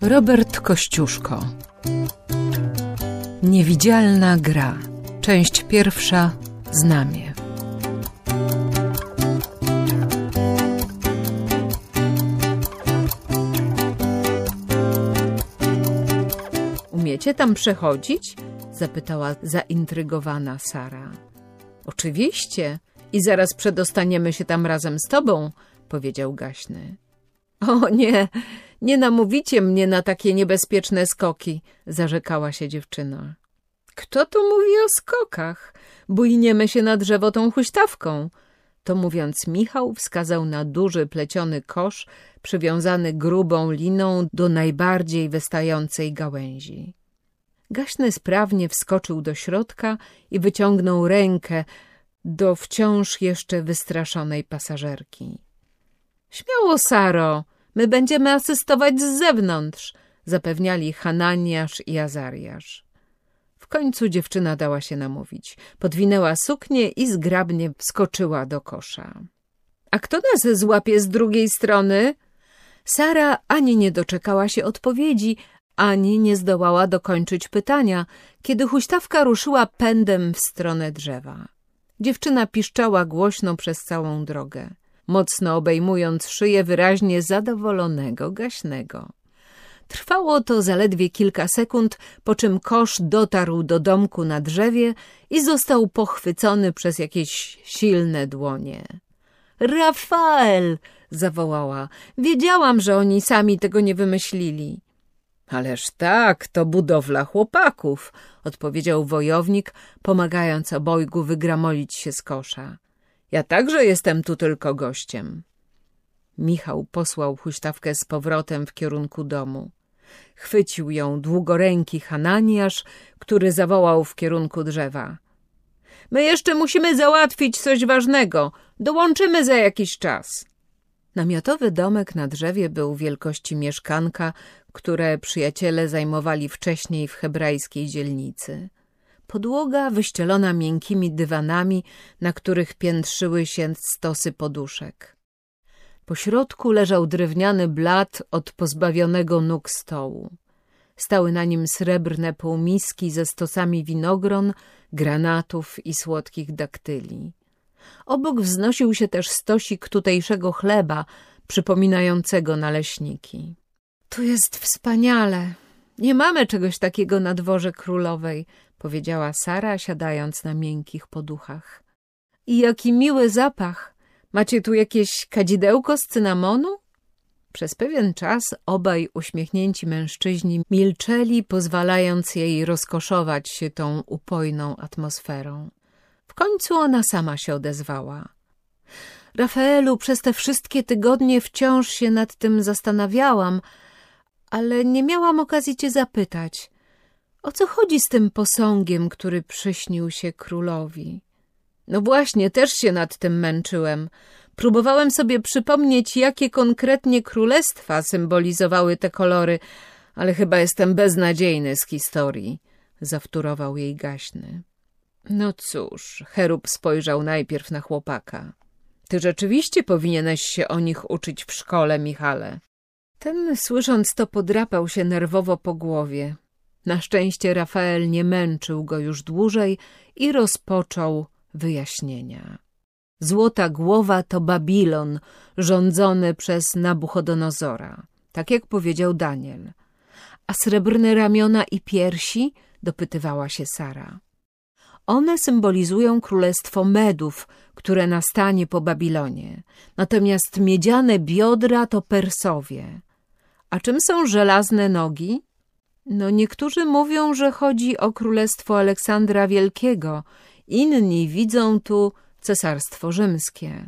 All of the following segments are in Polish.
Robert Kościuszko. Niewidzialna gra. Część pierwsza. Znamie. Umiecie tam przechodzić? Zapytała zaintrygowana Sara. Oczywiście. I zaraz przedostaniemy się tam razem z tobą, powiedział Gaśny. O nie, nie namówicie mnie na takie niebezpieczne skoki, zarzekała się dziewczyna. Kto tu mówi o skokach? Bujniemy się na drzewo tą huśtawką. To mówiąc, Michał wskazał na duży pleciony kosz przywiązany grubą liną do najbardziej wystającej gałęzi. Gaśny sprawnie wskoczył do środka i wyciągnął rękę do wciąż jeszcze wystraszonej pasażerki. Śmiało, Saro, my będziemy asystować z zewnątrz, zapewniali Hananiasz i Azariasz. W końcu dziewczyna dała się namówić. Podwinęła suknię i zgrabnie wskoczyła do kosza. A kto nas złapie z drugiej strony? Sara ani nie doczekała się odpowiedzi, ani nie zdołała dokończyć pytania, kiedy huśtawka ruszyła pędem w stronę drzewa. Dziewczyna piszczała głośno przez całą drogę, mocno obejmując szyję wyraźnie zadowolonego Gaśnego. Trwało to zaledwie kilka sekund, po czym kosz dotarł do domku na drzewie i został pochwycony przez jakieś silne dłonie. Rafael! Zawołała. Wiedziałam, że oni sami tego nie wymyślili. Ależ tak, to budowla chłopaków, odpowiedział wojownik, pomagając obojgu wygramolić się z kosza. Ja także jestem tu tylko gościem. Michał posłał huśtawkę z powrotem w kierunku domu. Chwycił ją długoręki Hananiasz, który zawołał w kierunku drzewa. My jeszcze musimy załatwić coś ważnego. Dołączymy za jakiś czas. Namiotowy domek na drzewie był wielkości mieszkanka, które przyjaciele zajmowali wcześniej w hebrajskiej dzielnicy. Podłoga wyścielona miękkimi dywanami, na których piętrzyły się stosy poduszek. Po środku leżał drewniany blat od pozbawionego nóg stołu. Stały na nim srebrne półmiski ze stosami winogron, granatów i słodkich daktyli. Obok wznosił się też stosik tutejszego chleba, przypominającego naleśniki. Tu jest wspaniale. Nie mamy czegoś takiego na dworze królowej, powiedziała Sara, siadając na miękkich poduchach. I jaki miły zapach. Macie tu jakieś kadzidełko z cynamonu? Przez pewien czas obaj uśmiechnięci mężczyźni milczeli, pozwalając jej rozkoszować się tą upojną atmosferą. W końcu ona sama się odezwała. Rafaelu, przez te wszystkie tygodnie wciąż się nad tym zastanawiałam, ale nie miałam okazji cię zapytać. O co chodzi z tym posągiem, który przyśnił się królowi? No właśnie, też się nad tym męczyłem. Próbowałem sobie przypomnieć, jakie konkretnie królestwa symbolizowały te kolory, ale chyba jestem beznadziejny z historii, zawtórował jej Gaśny. No cóż, Cherub spojrzał najpierw na chłopaka. Ty rzeczywiście powinieneś się o nich uczyć w szkole, Michale. Ten, słysząc to, podrapał się nerwowo po głowie. Na szczęście Rafael nie męczył go już dłużej i rozpoczął wyjaśnienia. Złota głowa to Babilon, rządzony przez Nabuchodonozora, tak jak powiedział Daniel. A srebrne ramiona i piersi? Dopytywała się Sara. One symbolizują królestwo Medów, które nastanie po Babilonie. Natomiast miedziane biodra to Persowie. A czym są żelazne nogi? No niektórzy mówią, że chodzi o królestwo Aleksandra Wielkiego. Inni widzą tu cesarstwo rzymskie.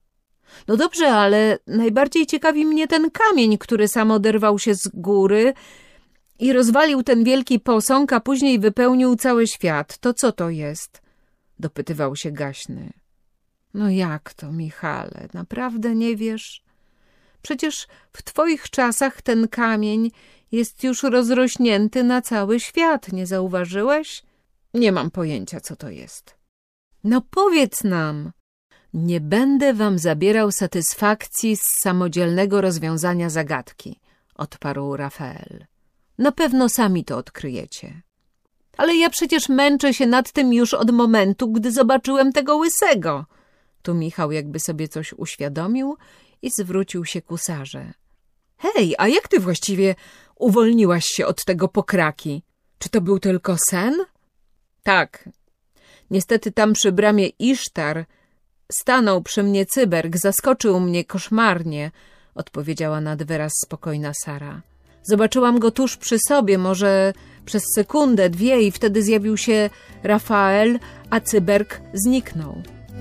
No dobrze, ale najbardziej ciekawi mnie ten kamień, który sam oderwał się z góry i rozwalił ten wielki posąg, a później wypełnił cały świat. To co to jest? Dopytywał się Gaśny. No jak to, Michale, naprawdę nie wiesz? Przecież w twoich czasach ten kamień jest już rozrośnięty na cały świat, nie zauważyłeś? Nie mam pojęcia, co to jest. No powiedz nam. Nie będę wam zabierał satysfakcji z samodzielnego rozwiązania zagadki, odparł Rafael. Na pewno sami to odkryjecie. Ale ja przecież męczę się nad tym już od momentu, gdy zobaczyłem tego łysego. Tu Michał jakby sobie coś uświadomił i zwrócił się ku Sarze. Hej, a jak ty właściwie uwolniłaś się od tego pokraki? Czy to był tylko sen? Tak. Niestety tam przy bramie Isztar stanął przy mnie cyberg, zaskoczył mnie koszmarnie, odpowiedziała nad wyraz spokojna Sara. Zobaczyłam go tuż przy sobie, może przez sekundę, dwie i wtedy zjawił się Rafael, a cyberg zniknął.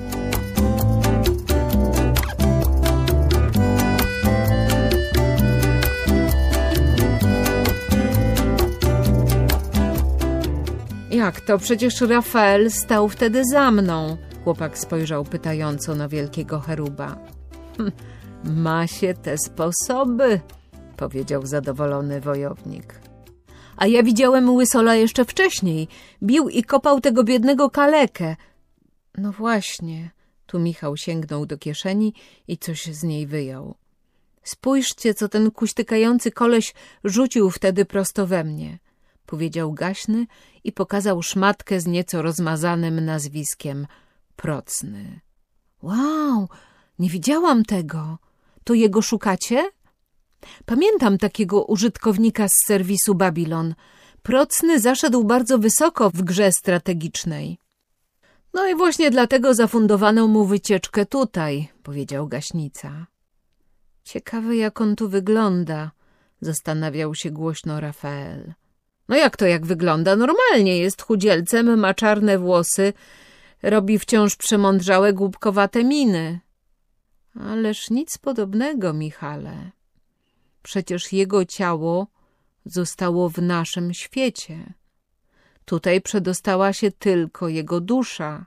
Jak to? Przecież Rafael stał wtedy za mną. Chłopak spojrzał pytająco na wielkiego cheruba. Ma się te sposoby, powiedział zadowolony wojownik. A ja widziałem Łysola jeszcze wcześniej. Bił i kopał tego biednego kalekę. No właśnie, tu Michał sięgnął do kieszeni i coś z niej wyjął. Spójrzcie, co ten kuśtykający koleś rzucił wtedy prosto we mnie, powiedział Gaśny i pokazał szmatkę z nieco rozmazanym nazwiskiem Procny. Wow, nie widziałam tego. To jego szukacie? Pamiętam takiego użytkownika z serwisu Babilon. Procny zaszedł bardzo wysoko w grze strategicznej. No i właśnie dlatego zafundowano mu wycieczkę tutaj, powiedział Gaśnica. Ciekawe, jak on tu wygląda, zastanawiał się głośno Rafael. No jak to jak wygląda? Normalnie jest chudzielcem, ma czarne włosy, robi wciąż przemądrzałe, głupkowate miny. Ależ nic podobnego, Michale. Przecież jego ciało zostało w naszym świecie. Tutaj przedostała się tylko jego dusza.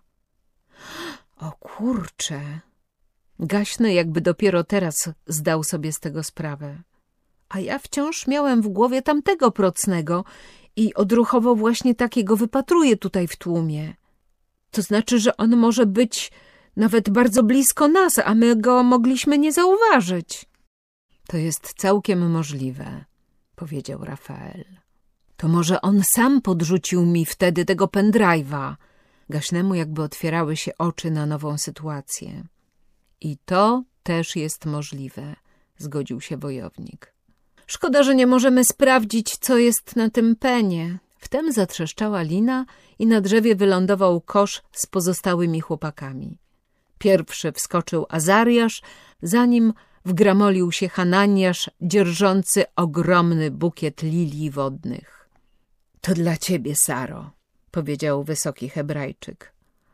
O kurcze! Gaśny jakby dopiero teraz zdał sobie z tego sprawę. A ja wciąż miałem w głowie tamtego Procnego i odruchowo właśnie takiego wypatruję tutaj w tłumie. To znaczy, że on może być nawet bardzo blisko nas, a my go mogliśmy nie zauważyć. To jest całkiem możliwe, powiedział Rafael. To może on sam podrzucił mi wtedy tego pendrive'a. Gaśnemu jakby otwierały się oczy na nową sytuację. I to też jest możliwe, zgodził się wojownik. Szkoda, że nie możemy sprawdzić, co jest na tym penie. Wtem zatrzeszczała lina i na drzewie wylądował kosz z pozostałymi chłopakami. Pierwszy wskoczył Azariasz, za nim wgramolił się Hananiasz, dzierżący ogromny bukiet lilii wodnych. To dla ciebie, Saro, powiedział wysoki Hebrajczyk.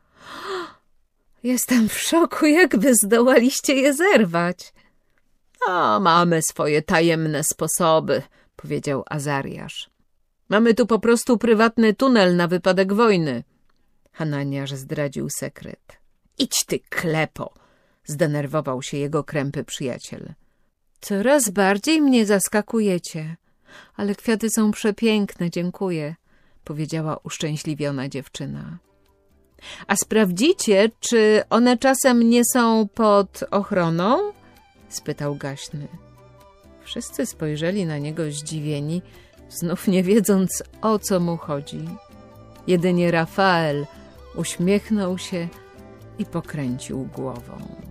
Jestem w szoku, jakby zdołaliście je zerwać. A mamy swoje tajemne sposoby, powiedział Azariasz. Mamy tu po prostu prywatny tunel na wypadek wojny. Hananiasz zdradził sekret. Idź ty, klepo, zdenerwował się jego krępy przyjaciel. Coraz bardziej mnie zaskakujecie, ale kwiaty są przepiękne, dziękuję, powiedziała uszczęśliwiona dziewczyna. A sprawdzicie, czy one czasem nie są pod ochroną? Spytał Gaśny. Wszyscy spojrzeli na niego zdziwieni, znów nie wiedząc, o co mu chodzi. Jedynie Rafael uśmiechnął się i pokręcił głową.